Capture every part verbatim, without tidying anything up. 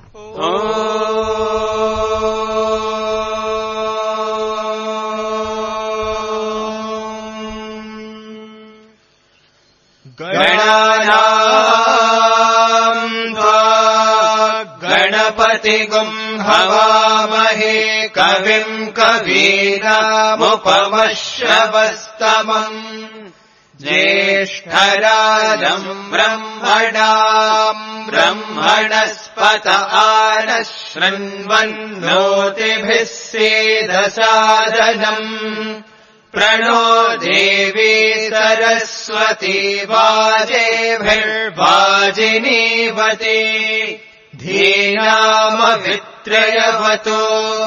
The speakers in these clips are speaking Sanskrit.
गणानाम् त्वा गणपतिगुं हवामहे कविम् कवीनामुपमश्रवस्तमम् ज्येष्ठराजम् ब्रह्मणाम् ब्रह्मणस्पत आनः शृण्वन्नोतिभिः सेदसादनम् प्रणो देवी सरस्वती वाजेभिर्वाजिनीवती धीनामवित्रयवतो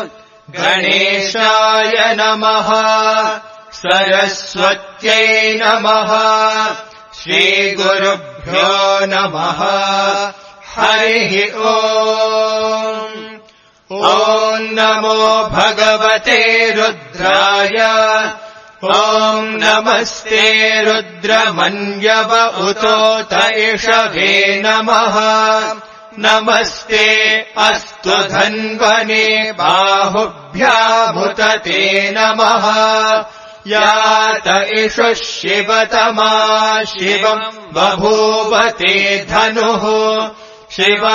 गणेशाय नमः सरस्वत्यै नमः श्रीगुरुभ्यो नमः हरिः ओम् ॐ नमो भगवते रुद्राय ॐ नमस्ते रुद्रमन्यव उतोत इषवे नमः नमस्ते अस्तु धन्वने बाहुभ्यामुत ते नमः यात इषुः शिवतमा शिवम् बभूव ते धनुः शिवा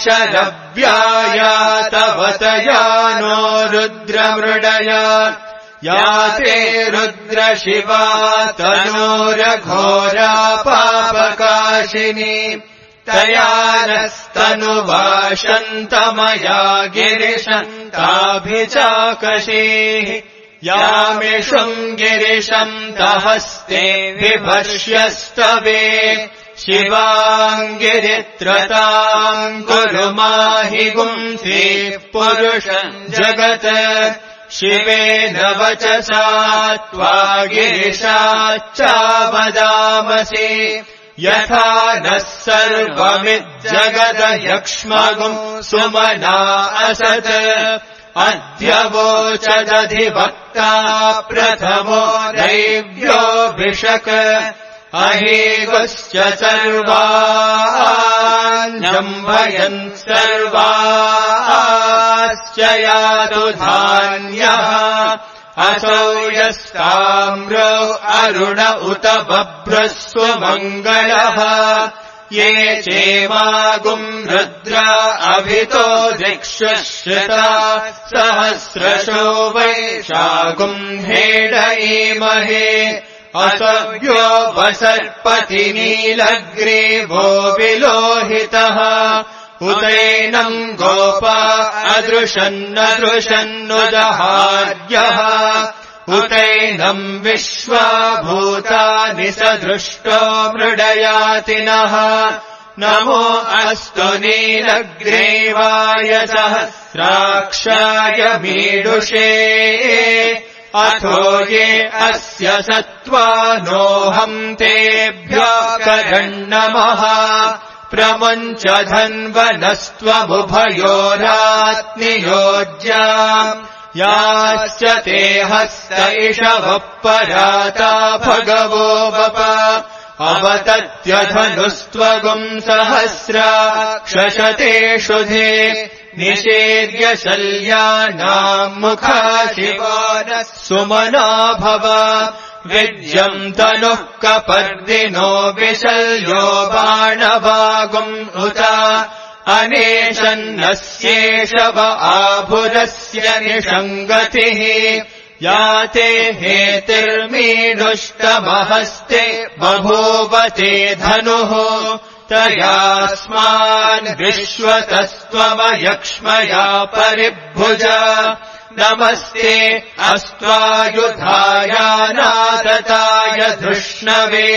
शरव्यायातवतया नो रुद्रमृडया याते रुद्रशिवा तनोरघोरा पापकाशिनी तया नस्तनुवाशन्तमया गिरिशन्ताभिचाकशीः यामिषुम् गिरिशम् तहस्ते विभष्यस्तवे शिवाङ्गिरित्रताम् कुरु माहि गुंसि पुरुषम् जगत् शिवेन वचसा त्वा गिरिशाच्चावदामसि यथा नः सर्वमिज्जगदयक्ष्मगुम् सुमना असत् अद्य वोचदधिवक्ता प्रथमो दैव्योऽभिषक् अहेगुश्च सर्वान्यम्भयन् सर्वाश्च यातु धान्यः असौ यस्ताम्रो अरुण उत बभ्रस्व मङ्गलः ये चेमागुम् रुद्रा अभितो दिक्षुश्रिता सहस्रशो वैशागुम् हेडयेमहे असव्यो वसर्पति नीलग्रीवो विलोहितः उदैनम् गोपा अदृशन्नदृशन्नुदहार्यः उतैनम् विश्वा भूतानि सदृष्टो मृडयातिनः नमो अस्तु नीलग्रीवाय सहस्राक्षाय मीडुषे अथो ये अस्य सत्त्वानोऽहम् तेभ्यो करन्नमः प्रमुञ्च धन्वनस्त्वमुभयोरात्नियोज्याम् याश्च ते हस्त इषवः पराता भगवो वप अवतत्यधनुस्त्वगुम् सहस्रा क्षशते शुधे निषेद्य शल्यानाम् मुखा शिवा नः सुमना भव विद्यम् तनुः कपर्दिनो विशल्यो बाणवागुम् उत अनेशन्नस्येषव आभुरस्य निषङ्गतिः याते हेतिर्मीनुष्टमहस्ते बभूवते धनुः तयास्मान् विश्वतस्त्वमयक्ष्मया परिभुज नमस्ते अस्त्वायुधायानादताय धृष्णवे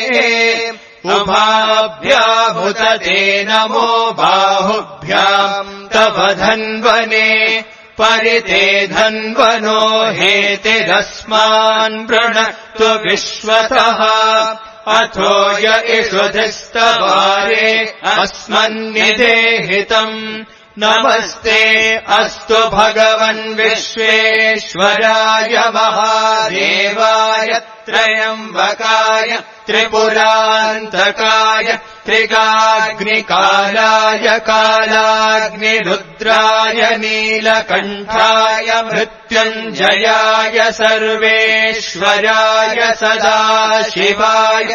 उभाभ्यामुत ते नमो बाहुभ्याम् तव धन्वने परिते धन्वनो हेतिरस्मान् वृणक्तु विश्वतः अथो य इषुधिस्तवारे अस्मन्निदेहितम् नमस्ते अस्तु भगवन् विश्वेश्वराय महादेवाय त्रयम्बकाय त्रिपुरान्तकाय त्रिगाग्निकालाय कालाग्निरुद्राय नीलकण्ठाय मृत्युञ्जयाय सर्वेश्वराय सदाशिवाय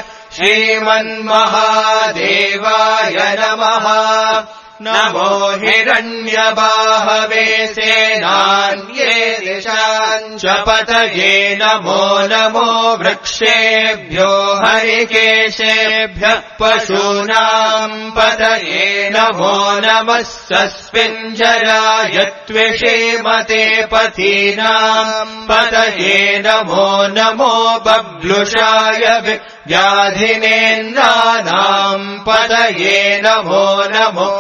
श्रीमन्महादेवाय नमः। नमो हिरण्यबाहवे सेनान्ये दिशाञ्च पतये नमो नमो वृक्षेभ्यो हरिकेशेभ्यः पशूनाम् पतये नमो नमः सस्मिञ्जराय त्विषीमते पथीनाम् पतये नमो नमो बब्लुषाय व्याधिनेन्द्राणाम् पतये नमो नमो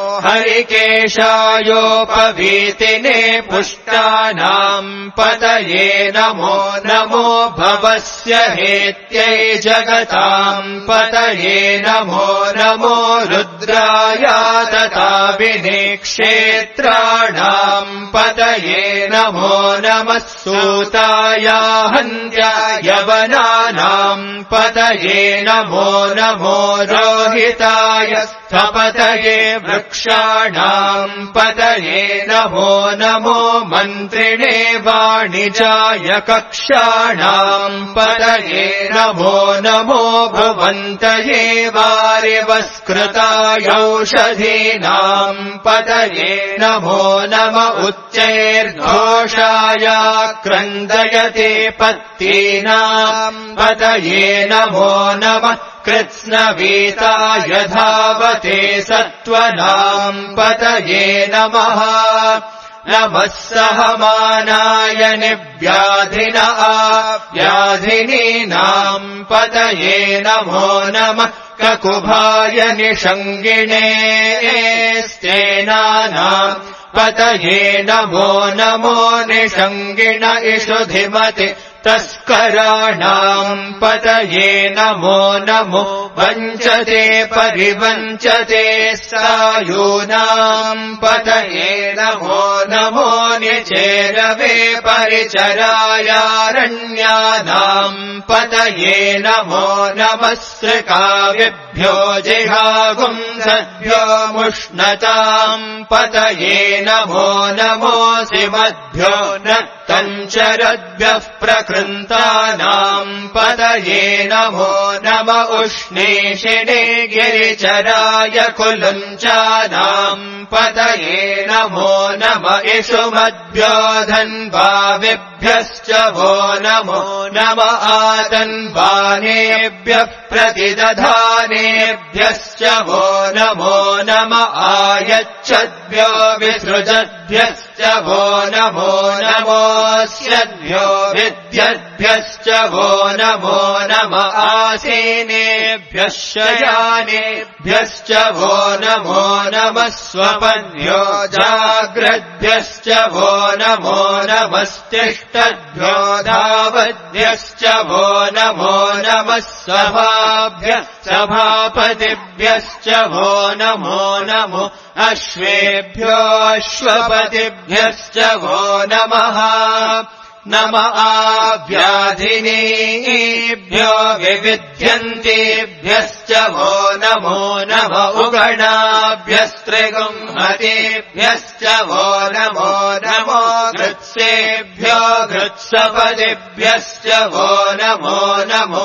हरिकेशायोपवीतिने पुष्टानाम् पतये नमो नमो भवस्य हेत्यै जगताम् पतये नमो नमो रुद्राय तथा विनेक्षेत्राणाम् पतये नमो नमः सूताय हन्त्याय वनानाम् पतये नमो नमो रोहिताय स्थपतये वृक्षाणाम् पतये नमो नमो मन्त्रिणे वाणिजाय कक्षाणाम् पतये नमो नमो भुवन्तये वारिवस्कृताय औषधीनाम् पतये नमो नम उच्चैर्घोषाय क्रन्दयते पत्तीनाम् पतये नमो नमः कृत्स्नवीताय धावते सत्त्वनाम् पतये नमः। नमः सहमानाय निव्याधिना व्याधिनीनाम् पतये नमो नमः ककुभाय निषङ्गिणे स्तेनानाम् पतये नमो नमो निषङ्गिण इषुधिमते तस्कराणाम् पतये नमो नमो वञ्चते परिवञ्चते सायूनाम् पतये नमो नमो निचेरवे परिचरायारण्यानाम् पतये नमो नमः सृकाविभ्यो जिहागुंसद्भ्यो मुष्णताम् पतये नमो नमो सिमद्भ्यो नक्तञ्चरद्भ्यः प्रकृन्तानाम् पतये नमो नम उष्णीषिणे गिरिचराय कुलुञ्चानाम् पतये नमो नम इषुमद्भ्यो धन्वाविभ्यश्च वो नमो नम आतन्वानेभ्यः प्रतिदधानेभ्यश्च वो नमो नम आयच्छद्भ्यो विसृजद्भ्यश्च वो नमो नमोऽस्यद्भ्यो विद्यद्भ्यश्च वो नमो नम आसीनेभ्यः शयानेभ्यश्च वो नमो नमः स्वपद्भ्यो जाग्रद्भ्यश्च वो नमो नमस्तिष्ठद्भ्यो धावद्भ्यश्च वो नमो नमः सभाभ्यः सभापतिभ्यश्च वो नमो नमो अश्वेभ्यो अश्वपतिभ्यश्च वो नमः। नम आव्याधिनीभ्यो विविध्यन्तेभ्यश्च वो नमो नम उगणाभ्यस्त्रिगुंहतेभ्यश्च वो नमो नमो घृत्सेभ्यो घृत्सपदिभ्यश्च वो नमो नमो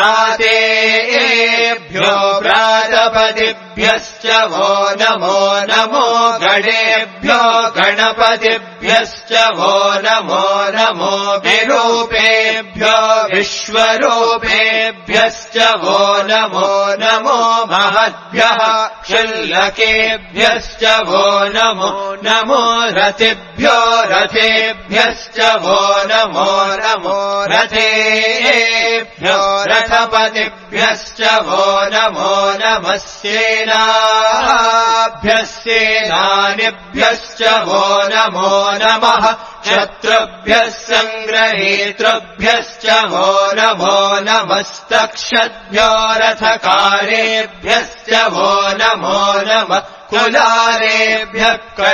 भ्रातेभ्यो भ्रातपदिभ्यश्च वो नमो नमो गणेभ्यो गणपतिभ्यश्च वो नमो नमो विरूपेभ्यो विश्वरूपेभ्यश्च वो नमो नमो महद्भ्यः क्षुल्लकेभ्यश्च वो नमो नमो रथिभ्यो रथेभ्यश्च वो नमो नमो रथेभ्यो रथपतिभ्यश्च वो नमो नमः सेनाभ्यः सेनानिभ्यश्च वो नमो नमः शत्रुभ्यः सङ्ग्रहेतृभ्यश्च वो नमो नमस्तक्षद्भ्यो रथकारेभ्यश्च वो नमो नमः कुलालेभ्यः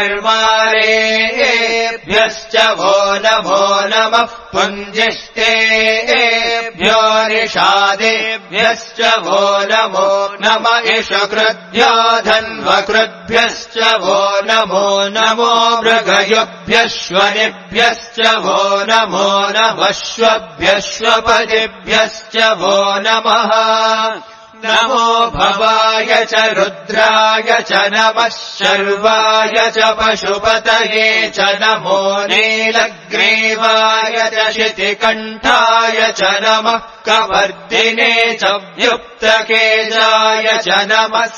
कर्मारेभ्यश्च वो नमो नमः पुञ्जिष्टेभ्यो निषादेभ्यश्च वो नमो नम इषकृद्भ्यो धन्वकृद्भ्यश्च वो नमो नमो मृगयुभ्यश्वनिभ्यश्च वो नमो नमश्वभ्यश्वपदिभ्यश्च वो नमः नमो भवाय च रुद्राय च नमः शर्वाय च पशुपतये च नमो नीलग्रीवाय च शितिकण्ठाय च नमः कवर्दिने च व्युक्तकेशाय च नमः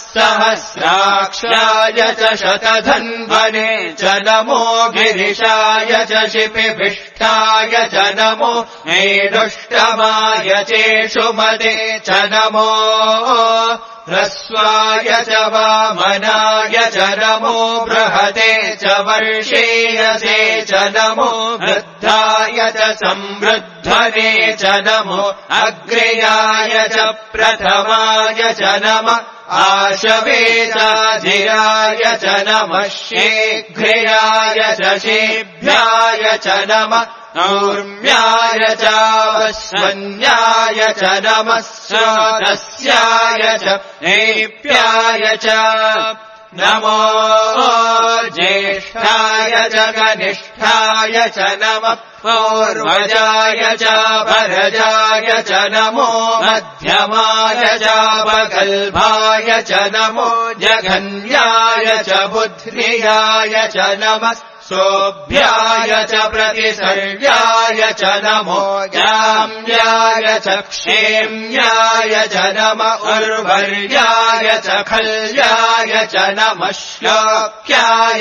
सहस्राक्षाय च शतधन्वने च नमो गिरिशाय च शिपिभिष्ठाय च नमो मेदुष्टमाय चेषुमते च नमो ह्रस्वाय च वामनाय च नमो बृहते च वर्षेयसे च नमो वृद्धाय च संवृद्धने च नमो अग्र्याय च प्रथमाय च नमः आशवे चाधिराय च नमः शीघ्राय च शेभ्याय च नमः ऊर्म्याय चावस्वन्याय च नमः स्रोतस्याय च नेप्याय च नमो ज्येष्ठाय च कनिष्ठाय च नमः पूर्वजाय च परजाय च नमो मध्यमाय च वगल्भाय च नमो जघन्याय च बुद्ध्याय च नमः सोऽभ्याय च प्रतिसर्याय च नमो जाम्याय च क्षेम्याय च नम उर्वर्याय च खल्याय च नमः श्लोक्याय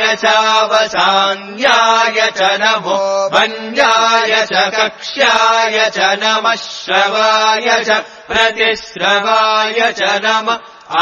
चावसान्याय च नमो वन्याय च कक्ष्याय च नमः श्रवाय च प्रतिस्रवाय च नमः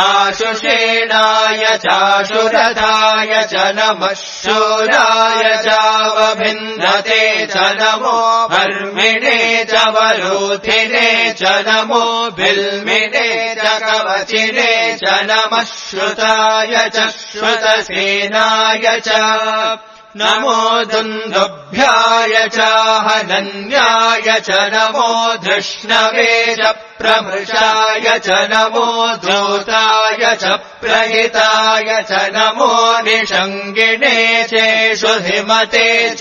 आशुषेणाय चाशुरथाय च नमः शूराय चावभिन्दते च नमो वर्मिणे च वरूथिने च नमो बिल्मिने च कवचिने च नमः श्रुताय च श्रुतसेनाय च नमो दुन्दुभ्याय चाहनन्याय च नमो धृष्णवे च प्रमृषाय च नमो धूताय च प्रहिताय च नमो निषङ्गिणे चेषुधिमते च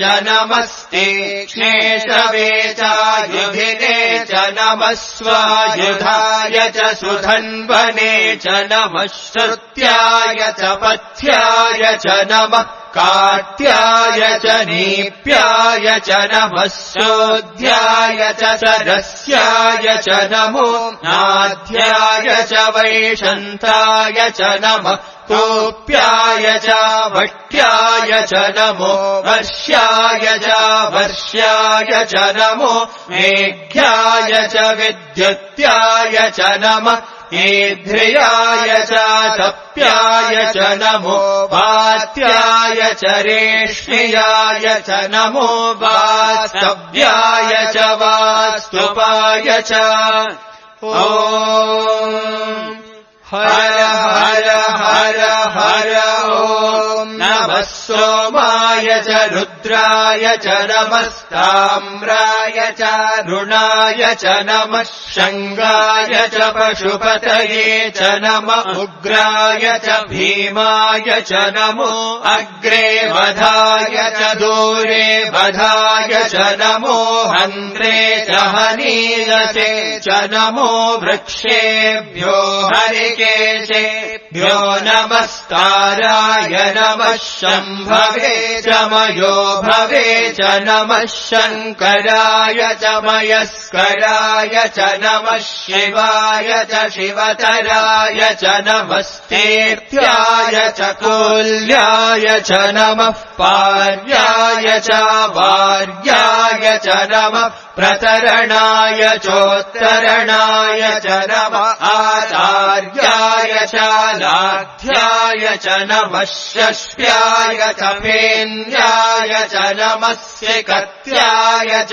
नमस्तीक्ष्णेशवे चायुधिने च नमः स्वायुधाय च सुधन्वने च नमः श्रुत्याय च पथ्याय च नमः काट्याय च नीप्याय च नमः सोऽध्याय च सरस्याय च नमो नाध्याय च वैशन्ताय च नमः कोप्याय च वट्याय च नमो वर्ष्याय च वर्ष्याय च नमो मेघ्याय च विद्युत्याय च नमः ईध्र्याय च तप्याय च नमो वात्याय च रेष्म्याय च नमो वास्तव्याय च वास्तुपाय च ॐ हर हर हर हर ॐ नमः सोमाय च रुद्राय च नमस्ताम्राय च रुणाय च नमः शङ्गाय च पशुपतये च नम उग्राय च भीमाय च नमो अग्रे वधाय च दूरे वधाय च नमो हन्त्रे च हनीयसे च नमो वृक्षेभ्यो हरिकेशेभ्यो नमस्ताराय नमः शम्भवे च मयो भवे च नमः शङ्कराय च मयस्कराय च नमः शिवाय च शिवतराय च नमस्तीर्थ्याय च कोल्याय च नमः पार्याय च वार्याय च नमः प्रतरणाय चोत्तरणाय च नमः आचार्याय च लाध्याय च नमः षष्ट्याय च फेन्याय च नमः सिकत्याय च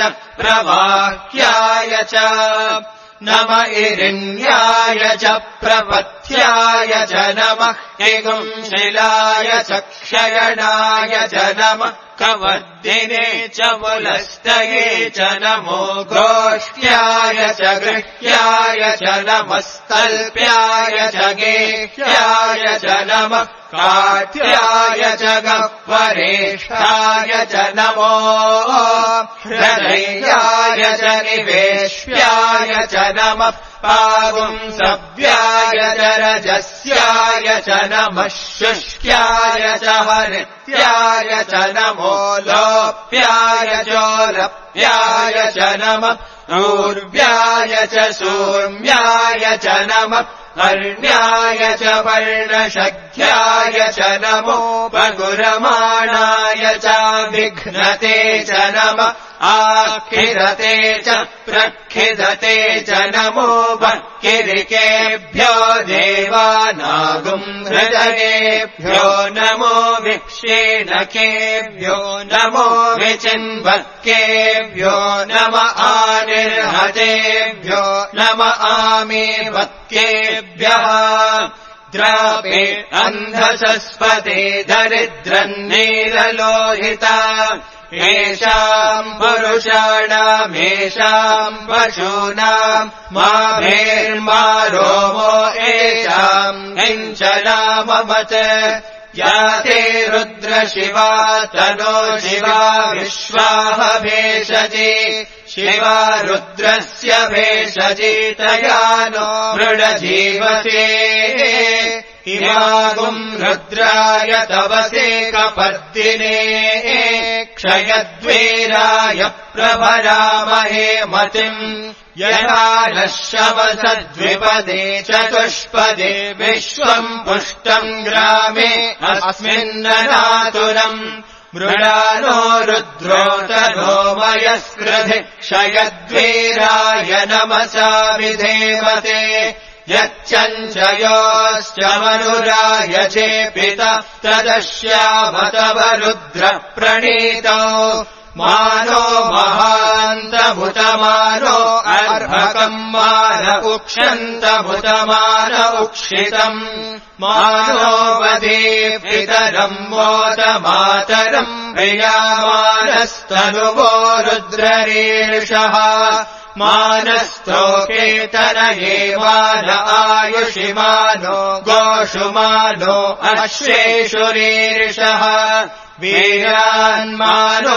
प्रवाह्याय च नम इरिण्याय च प्रपथ्याय कात्याय च नमः हिगुंशिलाय च क्षयणाय च नमः कवर्दिने च मुलस्तये च नमो गोष्ठ्याय च गृह्याय च नमस्तल्प्याय च गेह्याय च नमः कात्याय च गह्वरेष्ठाय च नमो हृदयाय च निवेश्याय च नमः पागुंसव्याय च रजस्याय च नमः शुष्क्याय च हरित्याय च नमो लोप्याय चोलप्याय च नमः ऊर्व्याय च सूर्म्याय च नमः कर्ण्याय च वर्णशघ्याय च नमो पगुरमाणाय च विघ्नते च नमः आखिरते च प्रखिदते च नमो वक्किरिकेभ्यो देवानागुं हृदयेभ्यो नमो विक्षेणकेभ्यो नमो विचिन्वक्केभ्यो नम आनिर्हतेभ्यो नम आमीवक्केभ्यः द्रापे अन्धसस्पते दरिद्रन्नीललोहिता येषाम् पुरुषाणामेषाम् पशूनाम् माभेर्मा रोमो येषाम् हिंसनामवत् याते रुद्रशिवा तनो शिवा विश्वाह भेषजी शिवा रुद्रस्य भेषजी तया नो मृडजीवसे इमागुम् रुद्राय तवसे कपर्दिने क्षयद्वीराय प्रभरामहे मतिम् यथा नः शमसद्विपदे चतुष्पदे विश्वम् पुष्टम् ग्रामे अस्मिन्ननातुरम् मृडानो रुद्रोतनो मयस्कृधि क्षयद्वीराय नमसा विधेमते यच्चञ्चयोश्च मनुराय चेपितः तदश्यामतव रुद्र प्रणीतो मानो महान्तभुतमानो अर्भकम् मान उक्षन्तभुतमान उक्षितम् मानो वदे पितरम् मोदमातरम् प्रियामानस्तनुवो रुद्ररीर्षः मानस्तोकेतनये मान आयुषिमानो गोषुमानो अश्वेषुरीर्षः वीरान्मानो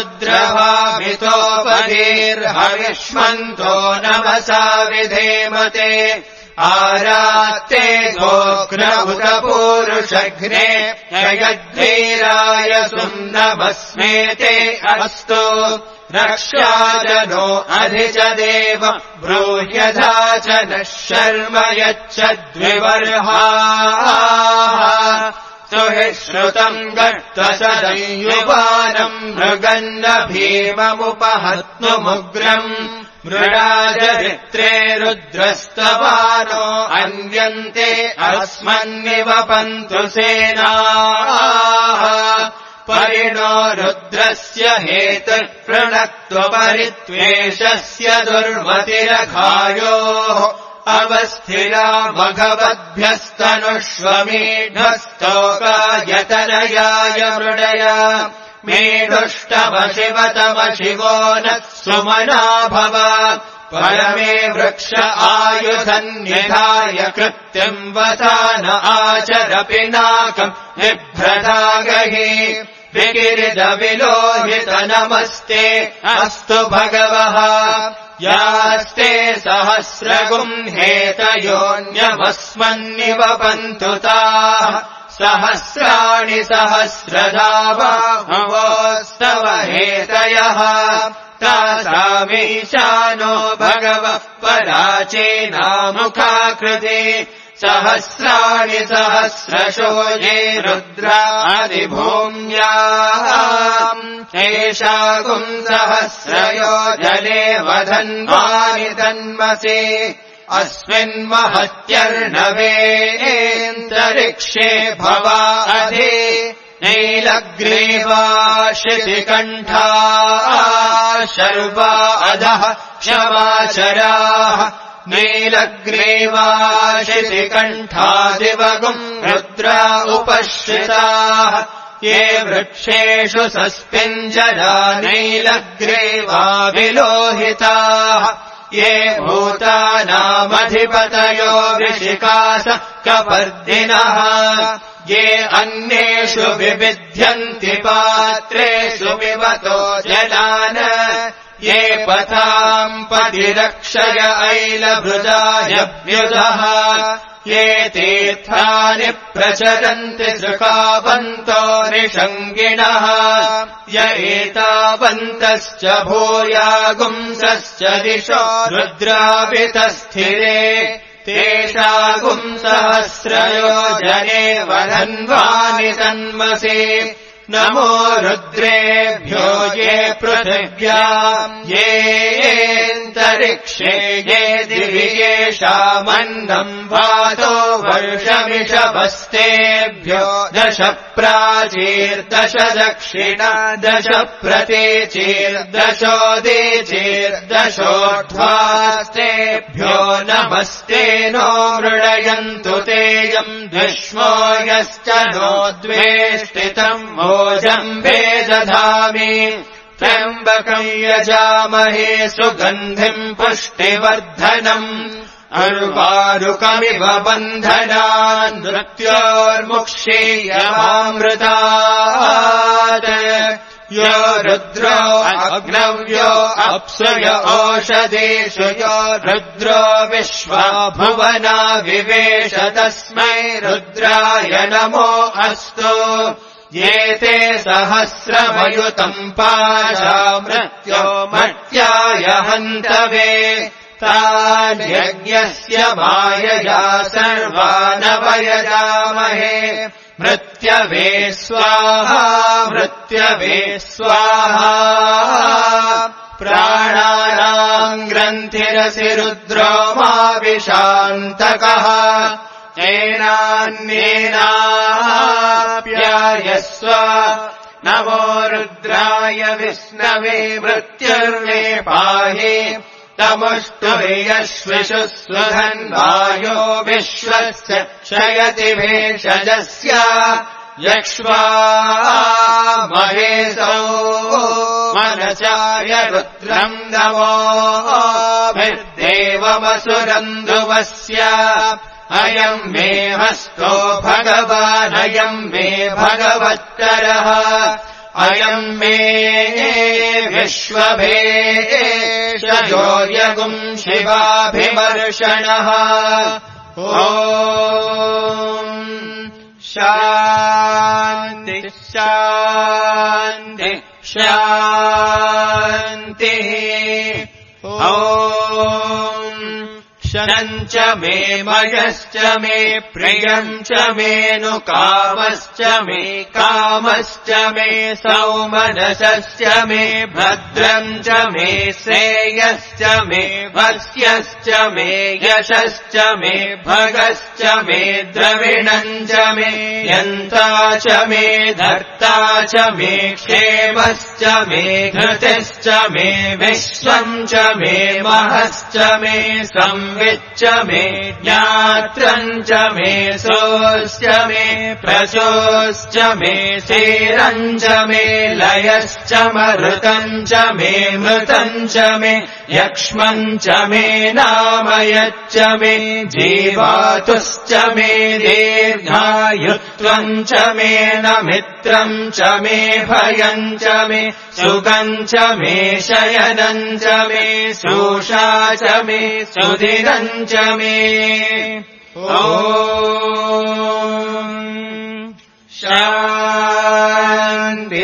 रुद्रभावितोपदीर्हविष्मन्तो नमसा विधेमते आरात्ते गोघ्नभुतपूरुषघ्ने जयद्वीराय सुम्नमस्मेते अस्तु रक्षाजनो अधि च देव ब्रूह्यथा च नः शर्म यच्छद्विवर्हाः सुहिश्रुतम् गत्वसदयुवानम् मृगन्न भीममुपहत्नुमुग्रम् मृडाजरित्रे रुद्रस्तवानो अन्यन्ते अस्मन्निवपन्तु सेनाः परिणो रुद्रस्य हेतुः प्रणक्त्वपरित्वेषस्य दुर्मतिरघायोः अवस्थिरा भगवद्भ्यस्तनुष्वमीढस्तोकायतनयाय मृडया मेढुष्टमशिवतमशिवो नः सुमना भव परमे वृक्ष आयुधन्यधाय कृत्यम् वसान आचर पिनाकम् बिभ्रदागहि विकिरिदविलोहित नमस्ते अस्तु भगवः यास्ते सहस्रगुम् हेतयोऽन्यमस्मन्निवपन्तु ताः सहस्राणि सहस्रधा बाहुवोस्तव हेतयः तासामीशानो भगवः पराचेनामुखाकृते सहस्राणि सहस्रशो ये रुद्रादिभूम्याम् एषागुम् सहस्रयो जले वधन्वानि तन्मसे अस्मिन्महत्यर्णवेऽन्तरिक्षे भवा अधि नीलग्रीवा शितिकण्ठा शर्वा अधः क्षमाचराः नीलग्रीवाशितिकण्ठादिवगुम् रुद्रा उपश्रिताः ये वृक्षेषु सस्पिञ्जरा नीलग्रीवा विलोहिताः ये भूतानामधिपतयो वृषिकास कपर्दिनः ये अन्येषु विविध्यन्ति पात्रेषु पिबतो जलान ये पथाम् पतिरक्षय ऐलभृजायव्युधः ये तीर्थानि प्रचरन्ति सृकावन्तो निषङ्गिणः य एतावन्तश्च भूयागुंसश्च दिशो रुद्रापितस्थिरे तेषागुम् सहस्रयोजने वधन्वानि तन्मसि नमो रुद्रेभ्यो ये पृथिव्याम् येऽन्तरिक्षे ये दिवि येषामन्नम् वातो वर्षमिषवस्तेभ्यो दश प्राचीर्दश दक्षिण दश प्रतीचीर्दशोदीचीर्दशोर्ध्वास्तेभ्यो नमस्ते नो मृडयन्तु तेयम् द्विष्मो यश्च नो द्वेष्टितम् मोजम्बे दधामि त्र्यम्बकम् यजामहे सुगन्धिम् पुष्टिवर्धनम् अर्वारुकमिव बन्धनान् मृत्योर्मुक्षीयमामृतात् यो रुद्रो अग्नव्यो अप्सुय ओषधीषु यो रुद्रो विश्वा भुवना विवेश तस्मै रुद्राय नमो अस्तु ये ते सहस्रमयुतम् पाशा मृत्यो मर्त्याय हन्तवे तान् यज्ञस्य मायया सर्वानवयजामहे मृत्यवे स्वाहा मृत्यवे स्वाहा प्राणानाम् ग्रन्थिरसि रुद्रो मा विशान्तकः येनान्येनाप्यायस्व नमो रुद्राय विष्णवे मृत्युर्मे पाहि तमुष्टुवे यश्विषु स्वधन्वायो विश्वस्य क्षयति भेषजस्य यक्ष्वा महेशो मनचार्य रुद्रम् नमोभिर्देवमसुरन्धुवस्य अयम् मे हस्तो भगवानयम् मे भगवत्तरः अयम् मे विश्वभेशयो यगुम् शिवाभिमर्शनः ॐ शान्ति शान्ति शान्तिः ॐ शनम् च मे मयश्च मे प्रियम् च मेनु कामश्च मे कामश्च मे सौमनसश्च मे भद्रम् च मे श्रेयश्च मे वस्यश्च मे यशश्च मे भगश्च मे द्रविणम् च मे यन्ता च मे धर्ता च मे क्षेमश्च मे धृतिश्च मे विश्वम् च मे महश्च मे संविच्च मे ज्ञात्रम् च मे सोऽश्च मे प्रचोश्च मे शेरम् च मे लयश्च मरुतम् च मे मृतम् च मे यक्ष्मम् च मे नामयच्च मे जीवातुश्च मे दीर्घायुत्वम् च मे न मित्रम् च मे भयम् च मे सुखम् च मे शयनम् च मे शोषा च मे सुधिरम् च मे ॐ शान्ति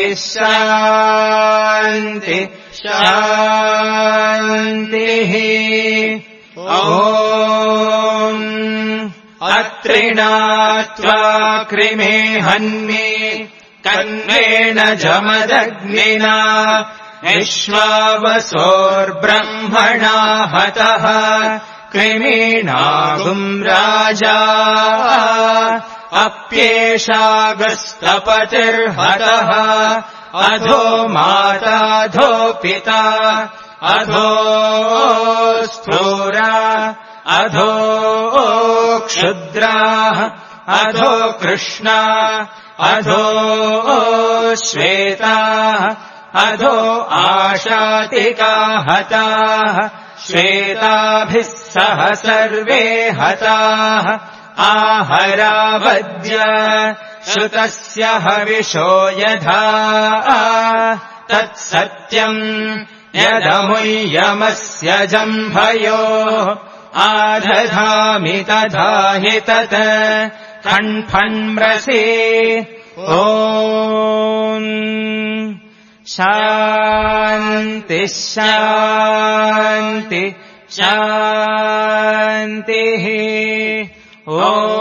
शान्ति शान्तिः ॐ अत्रिणात्वा कृमे हन्मे कन्वेन जमदग्निना विश्वावसोर्ब्रह्मणा हतः कृमीणागुम् राजा अप्येषागस्तपतिर्हतः अधो माताधो पिता अधो स्थूरा अधो क्षुद्राः अधो कृष्णा अधो श्वेताः अधो आशातिका हताः श्वेताभिः सह सर्वे हताः आहरावद्य श्रुतस्य हविषो यथा तत्सत्यम् यदमुय्यमस्य जम्भयोः आदधामि तथा हि तत् खण्फन्म्रसे ॐ शान्ति शान्ति शान्तिः ॐ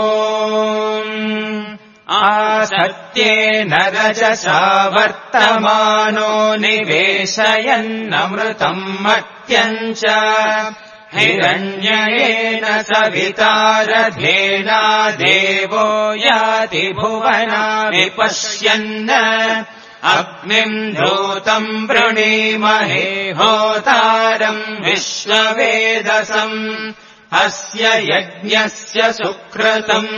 आसत्येन रजसा वर्तमानो निवेशयन्नमृतम् मर्त्यम् च हिरण्येन सवितारथेना देवो याति भुवना विपश्यन् अग्निम् धूतम् वृणीमहे होतारम् विश्ववेदसम् अस्य यज्ञस्य सुकृतम्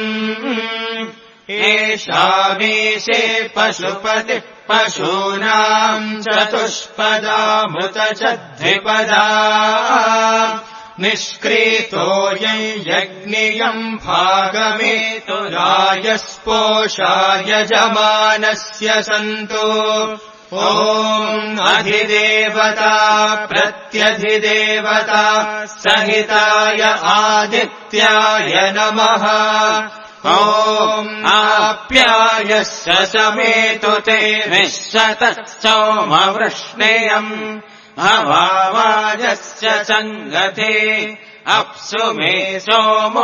एषावेशे पशुपतिः पशूनाम् चतुष्पदामृत च द्विपदा निष्क्रीतो यज्ञियम् भागमेतुरायस्पोषाय यजमानस्य सन्तु ॐ अधिदेवता प्रत्यधिदेवता सहिताय आदित्याय नमः ॐ आप्यायस्य समेतु ते विश्वतः सोमवृष्णेयम् भवावाजस्य सङ्गते अप्सु मे सोमो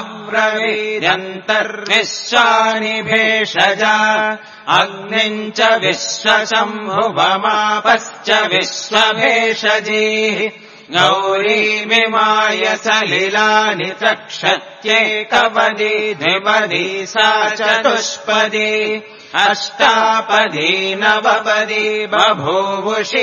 अब्रवीर्यन्तर्विश्वानि भेषजा अग्निम् च विश्वशम्भुवमापश्च विश्वभेषजीः गौरीमिमाय सलिलानि चक्षत्येकपदी द्विपदी सा चतुष्पदी अष्टापदी नवपदी बभूवुषि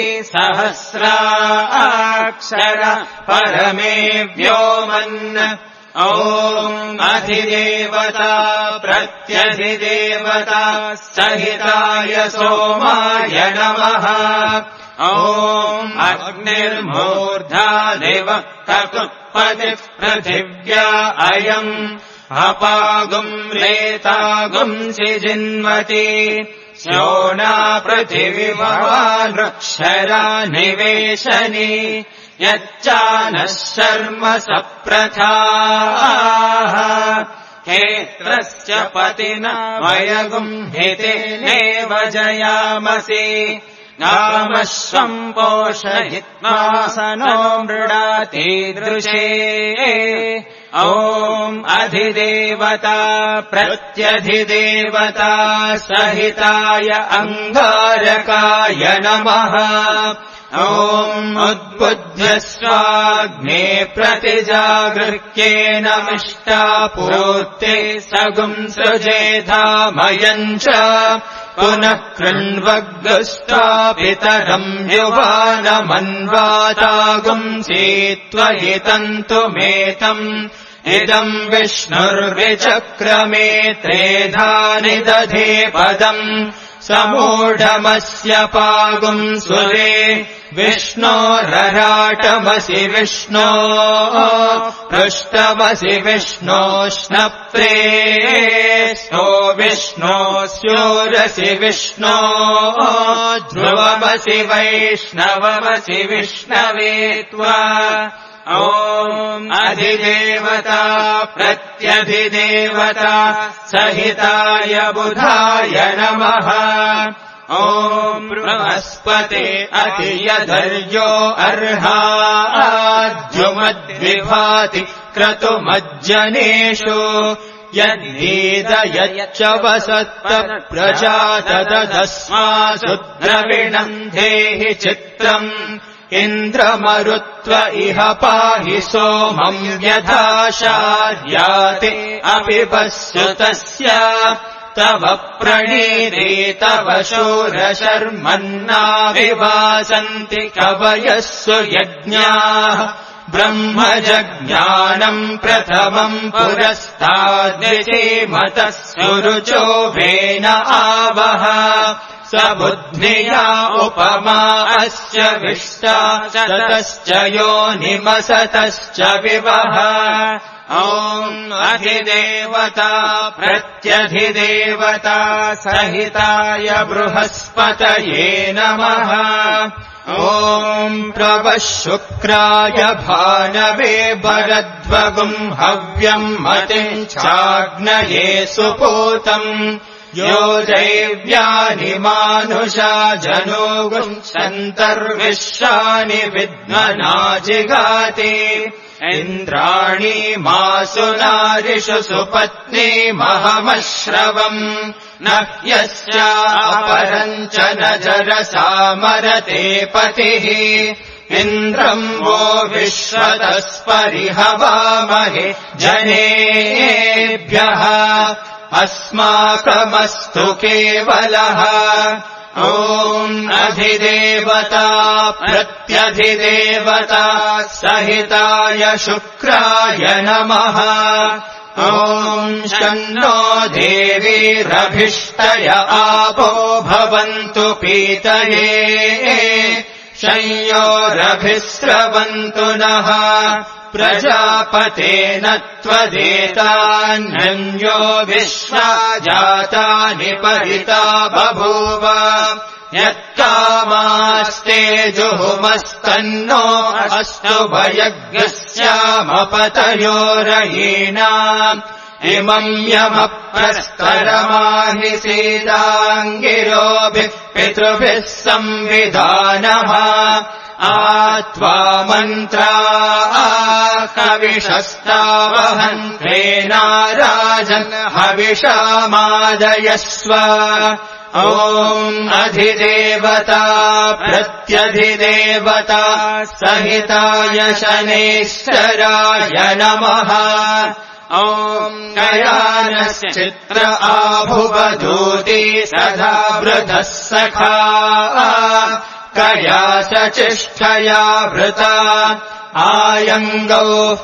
सहस्राक्षर परमे व्योमन् ॐ अधिदेवता प्रत्यधिदेवता सहिताय सोमाय नमः ॐ अग्निर्मूर्धा दिवः ककुत्पतिः पृथिव्या अयम् अपागुम् रेतागुंसि जिन्वति शोणा पृथिवी भवानृक्षरा निवेशनि यच्चानः शर्म सप्रथाः क्षेत्रस्य पतिना वयगुम् हितेनेव जयामसि नामश्वम् पोषयित्वा सनो मृडातीदृशे ॐ अधिदेवता प्रत्यधिदेवता सहिताय अङ्गारकाय नमः ॐ उद्बुध्यस्वाग्ने प्रतिजागृह्येन मिष्टापूर्ते सगुम् सृजेधामयम् च पुनः कृण्वग्गुस्त्वा पितरम् युवानमन्वातागुंसि त्वयि तन्तुमेतम् इदम् विष्णुर्विचक्रमे त्रेधानि दधे पदम् समूढमस्य पागुम् सुरे विष्णोरराटमसि विष्णो पृष्ठमसि विष्णोष्णप्रेष्ठो विष्णो स्योरसि विष्णो ध्रुवमसि वैष्णवमसि विष्णवे त्वा ॐ अधिदेवता प्रत्यधिदेवता सहिताय बुधाय नमः ॐ बृहस्पते अतियधर्यो अर्हाद्युमद्विभाति क्रतुमज्जनेषु यद्वेदयच्च वसत्त प्रजातदस्मासु द्रविणम् देहि चित्रम् इन्द्रमरुत्व इह पाहि सोमम् यथा शार्याते अपि पश्युतस्य तव प्रणीते तव शूरशर्मन्नाविवासन्ति कवयः सुयज्ञाः ब्रह्मजज्ञानम् प्रथमम् पुरस्ताद्विचेमतः सुरुचो वेन आवह स बुद्ध्या उपमा अस्य विष्टा ततश्च योनिमसतश्च विवह ॐ अधिदेवता प्रत्यधिदेवता सहिताय बृहस्पतये नमः ॐ प्रवः शुक्राय भानवे भरद्वगुम् हव्यम् मतिम् चाग्नये सुपूतम् यो दैव्यानि मानुषा जनोगुम् सन्तर्विश्वानि विद्मना जिगाति इन्द्राणी मासु नारिषु सुपत्नी महमश्रवम् न ह्यस्यापरम् च न जरसामरते पतिः इन्द्रम् वो विश्वतस्परिहवामहे जनेभ्यः अस्माकमस्तु केवलः ॐ अधिदेवता प्रत्यधिदेवता सहिताय शुक्राय नमः ॐ शन्नो देवीरभिष्टय आपो भवन्तु पीतये शंयोरभिस्रवन्तु नः प्रजापतेन त्वदेतान्यो विश्वा जातानि परिता बभूव यत्कामास्ते जुहुमस्तन्नो अस्तु भयज्ञस्यामपतयोरयीनाम् इमम् यमप्रस्तरमाहि सीदाङ्गिरोभिः पितृभिः संविधानः आत्वा मन्त्रा हविषस्तावहन्त्रे नाराजन् हविषामादयस्व ॐ अधिदेवता प्रत्यधिदेवता सहिताय शनेश्वराय नमः ॐ गयानश्चित्र आभुवदूती सदा वृधः सखा कया सचिष्ठया वृता आयङ्गौः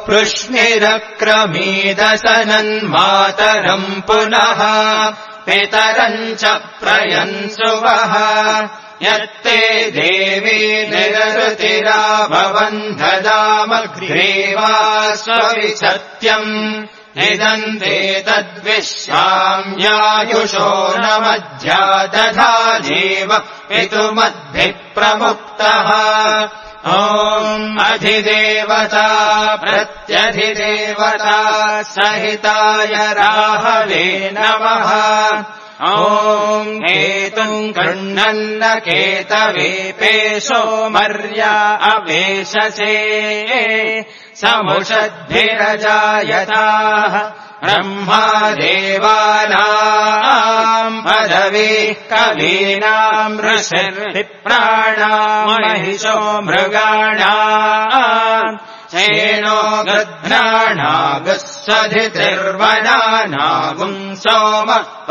पृश्निरक्रमीदसनन्मातरम् पुनः पितरम् च प्रयन्सुवः यत्ते देवी निरृतिरा भवन् ददामग्रीवा स्वविसत्यम् इदम् ते तद्विश्वाम्यायुषो न मध्या दधादेव पितुमद्भिः प्रमुक्तः ॐ अधिदेवता प्रत्यधिदेवता सहिताय राहवे नमः ॐ हेतुम् गृह्णन्न केतवे पेशो मर्या अवेशसे समुषद्भिरजायताः ब्रह्मा देवानाम् पदवीः कवीनाम् ऋषिर्विप्राणाम् महिषो मृगाणाम् शेनो गद्राणागः सधितिर्वनानागुम् सोम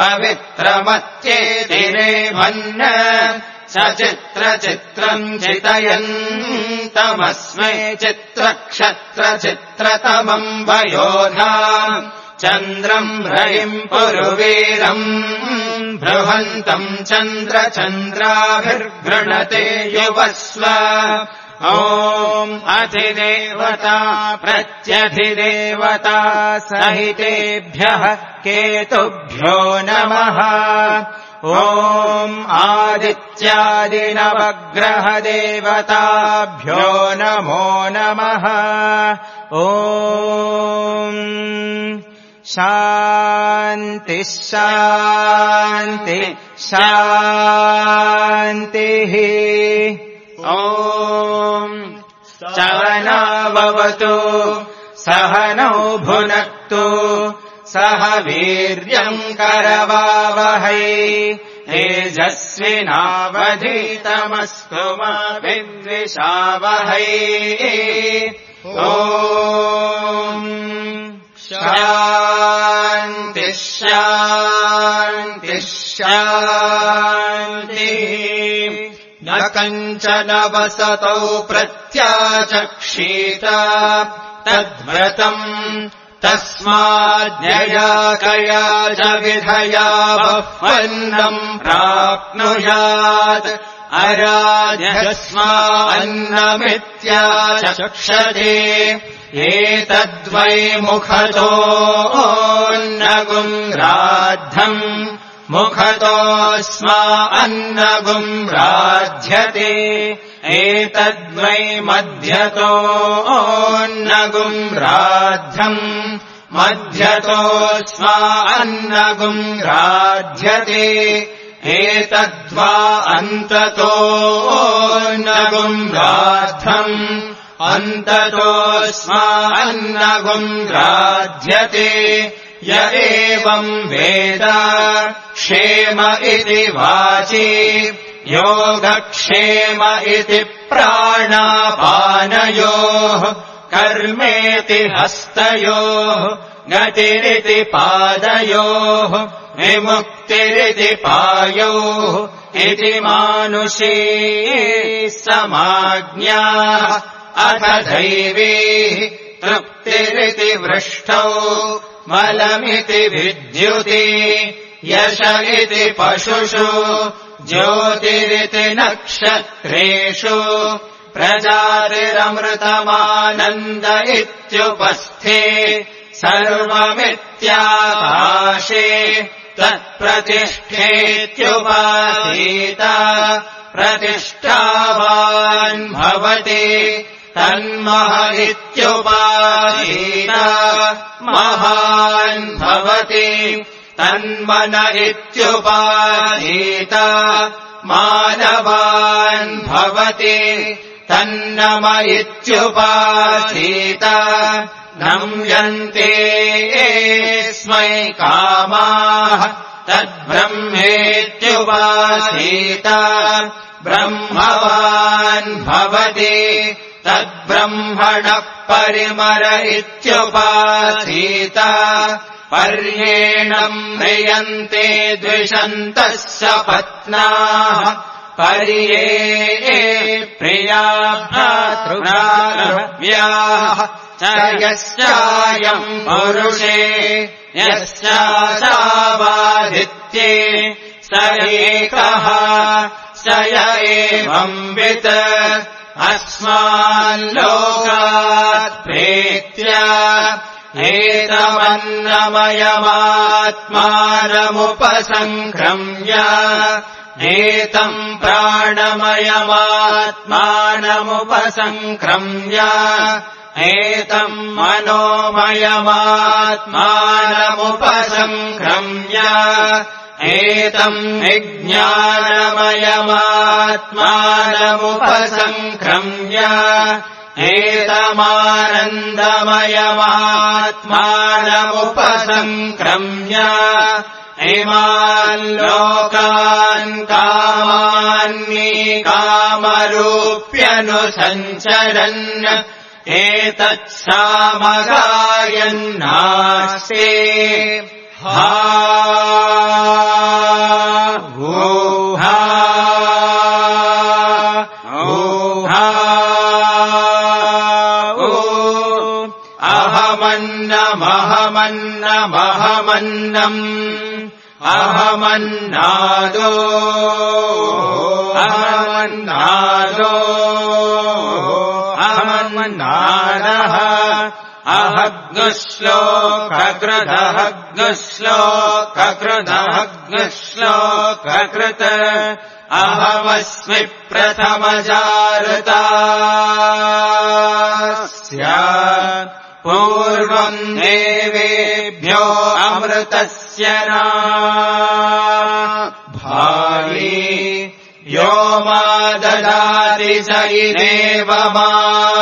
पवित्रमत्येतिरेवन्न सचित्रचित्रम् चितयन्तमस्मै चित्रक्षत्रचित्रतमम् वयोधाम् चन्द्रम् रयिम् पुरुवीरम् बृहन्तम् चन्द्रचन्द्राभिर्गृणते युवस्व ॐ अधिदेवता प्रत्यधिदेवता सहितेभ्यः केतुभ्यो नमः ॐ आदित्यादिनवग्रहदेवताभ्यो नमो नमः ॐ शान्ति शान्ति शान्तिः ॐ सहनाववतु सहनौ भुनक्तु सह वीर्यम् करवावहै तेजस्विनावधीतमस्तु मा विद्विषावहै ॐ शान्ति शान्ति शान्तिः न कञ्चन वसतौ प्रत्याचक्षीत तद्व्रतम् तस्माद्यया कया च विधया बह्वन्नम् प्राप्नुयात् अराध्यस्मान्नमित्याचक्षते एतद्वै मुखतोऽन्नगुम् राद्धम् मुखतोऽस्मा अन्नगुम् राध्यते एतद्वै मध्यतोऽन्नगुम् राद्धम् मध्यतोऽस्मा अन्नगुम् राध्यते एतद्वा अन्ततोऽन्नगुम् राद्धम् अन्ततोऽस्मा अन्नगुम् राध्यते य एवम् वेद क्षेम इति वाचि योगक्षेम इति प्राणापानयोः कर्मेति हस्तयोः गतिरिति पादयोः विमुक्तिरिति पायोः इति मानुषी समाज्ञा अथ दैवी तृप्तिरिति वृष्टौ मलमिति विद्युति यश इति पशुषु ज्योतिरिति नक्षत्रेषु प्रजातिरमृतमानन्द इत्युपस्थे सर्वमित्याकाशे तत्प्रतिष्ठेत्युपासीत प्रतिष्ठावान् भवति तन्मह इत्युपासीत महान् भवति तन्मन इत्युपासीत मानवान् भवति तन्नम इत्युपासीत नम्यन्ते स्मै कामाः तद्ब्रह्मेत्युपासीत ब्रह्मवान् भवति तद्ब्रह्मणः परिमर इत्युपासीत पर्येणम् म्रियन्ते द्विषन्तः सपत्नाः पर्ये प्रिया भ्रातृव्याः च यश्चायम् पुरुषे यश्चासावादित्ये स एकः स य एवंवित् अस्माल्लोकात् प्रेत्य एतमन्नमयमात्मानमुपसङ्क्रम्य एतम् प्राणमयमात्मानमुपसङ्क्रम्य एतम् मनोमयमात्मानमुपसङ्क्रम्य एतम् विज्ञानमयमात्मानमुपसङ्क्रम्य एतमानन्दमयमात्मानमुपसङ्क्रम्य इमान् लोकान् कामान्यकामरूप्यनुसञ्चरन् एतत्सामगायन्नास्ते हा ऊहा ऊहा ऊ अहमन्नमहमन्नमहमन्नम् अहमन्नादो अहमन्नादो अहमन्नादः अहग्नुश्लोककृदहग्नुश्लोककृदहग्नुश्लोककृत अहमस्मि प्रथमजारुतास्य पूर्वम् देवेभ्यो अमृतस्य ना भावी यो मा ददाति स इदेव मा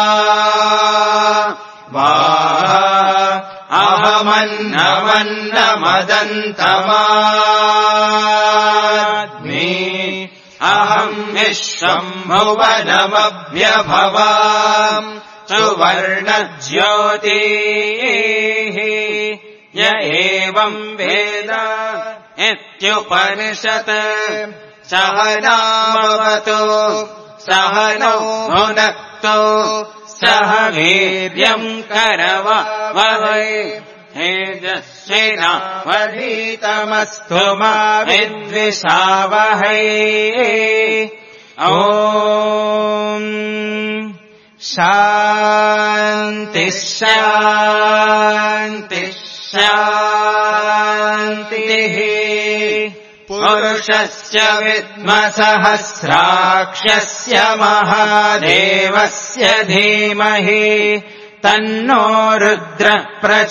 वा अहमन्नमन्नमदन्तमाद्मि अहम् विश्वम्भुवनमभ्यभवाम् सुवर्णज्योतिः य एवम् वेद इत्युपनिषत् सहनावतु सहनौ भुनक्तु सह वीर्यम् करवावहै तेजस्विनावधीतमस्तु मा विद्विषावहै ॐ शान्ति शान्ति शान्तिः पुरुषस्य विद्मसहस्राक्षस्य महादेवस्य धीमहि तन्नो रुद्रः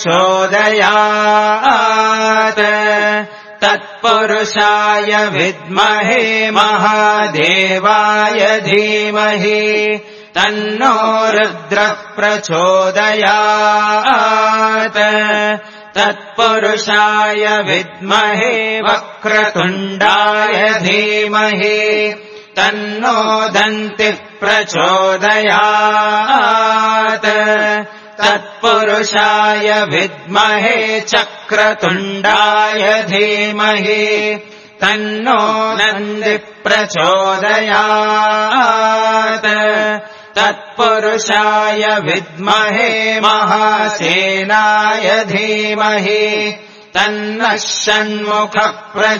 प्रचोदयात् तत्पुरुषाय विद्महे महादेवाय धीमहि तन्नो रुद्रः प्रचोदयात् तत्पुरुषाय विद्महे वक्रतुण्डाय धीमहि तन्नो दन्तिः प्रचोदयात् तत्पुरुषाय विद्महे चक्रतुण्डाय धीमहि तन्नो नन्दिः प्रचोदयात् तत्पुरुषाय विद्महे महासेनाय धीमहि तन्नः षण्मुखः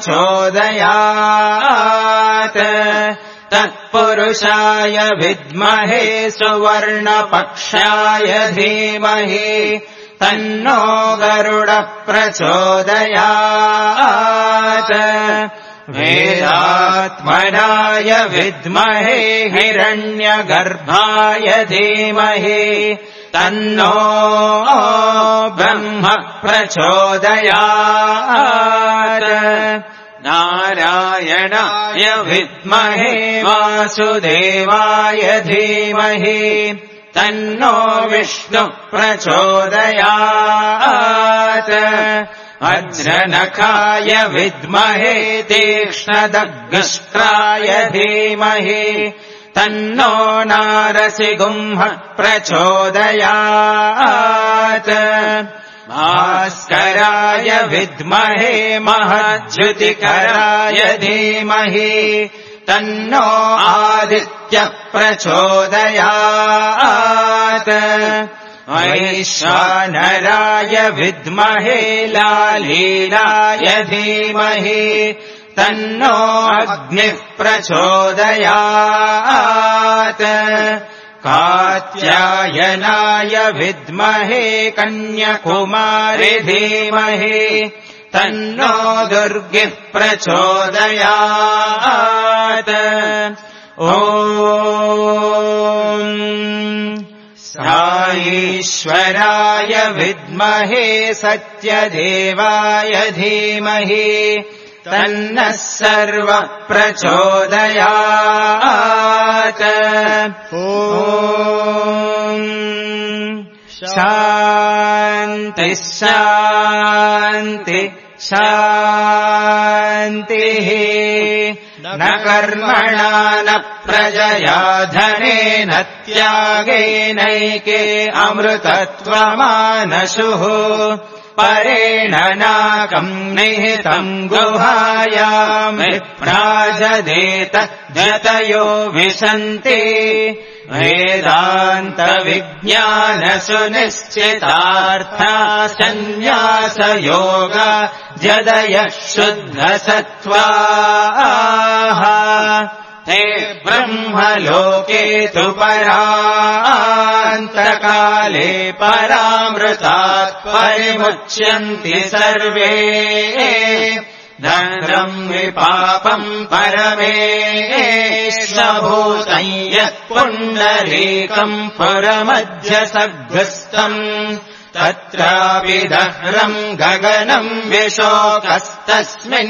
प्रचोदयात् तत्पुरुषाय विद्महे सुवर्णपक्षाय धीमहि तन्नो गरुडः प्रचोदयात् वेदात्मनाय विद्महे हिरण्यगर्भाय धीमहि तन्नो ब्रह्म प्रचोदयात् नारायणाय विद्महे वासुदेवाय धीमहि तन्नो विष्णुः प्रचोदयात् वज्रनखाय विद्महे तीक्ष्णदग्गष्ट्राय धीमहि तन्नो नारसिंहः प्रचोदयात् भास्कराय विद्महे महज्युतिकराय धीमहि तन्नो आदित्यः प्रचोदयात् वैश्वानराय विद्महे लालीलाय धीमहि तन्नो अग्निः प्रचोदयात् कात्यायनाय विद्महे कन्याकुमारी धीमहि तन्नो दुर्गिः प्रचोदयात् ॐ साईश्वराय विद्महे सत्यदेवाय धीमहि तन्नः सर्वः प्रचोदयात् ॐ शान्ति शान्ति शान्तिः न कर्मणा न प्रजया धनेन त्यागेनैके अमृतत्वमानशुः परेण नाकम् निहितम् गुहायाम् विप्राजदेत जतयो विशन्ति वेदान्तविज्ञानसुनिश्चितार्था सन्न्यासयोगा जदयः शुद्धसत्त्वाः ते ब्रह्मलोके तु परान्तकाले परामृतात् परिमुच्यन्ति सर्वे दण्डम् विपापम् परमेश्वभूतम् यत् पुण्डरीकम् पुरमध्यसर्गस्थम् तत्रापि दह्रम् गगनम् विशोकस्तस्मिन्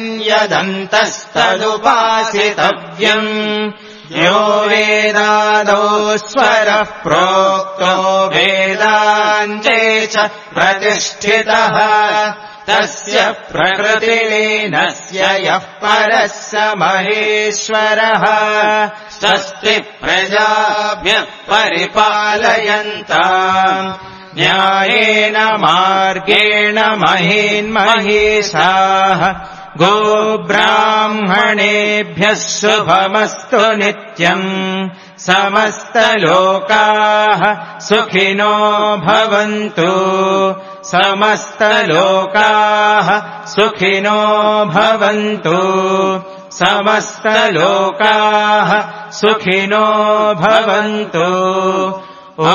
यदन्तस्तदुपासितव्यम् यो वेदादौ स्वरः प्रोक्तो वेदान्ते च प्रतिष्ठितः तस्य प्रकृतिलीनस्य यः परः स महेश्वरः स्वस्ति प्रजाभ्यः परिपालयन्ताम् न्यायेन मार्गेण महीन्महीषाः गोब्राह्मणेभ्यः शुभमस्तु नित्यम् समस्तलोकाः सुखिनो भवन्तु समस्तलोकाः सुखिनो भवन्तु समस्तलोकाः सुखिनो भवन्तु ॐ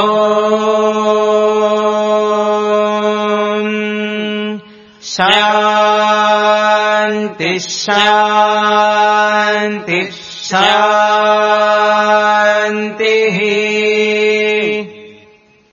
शान्ति शान्ति शान्तिः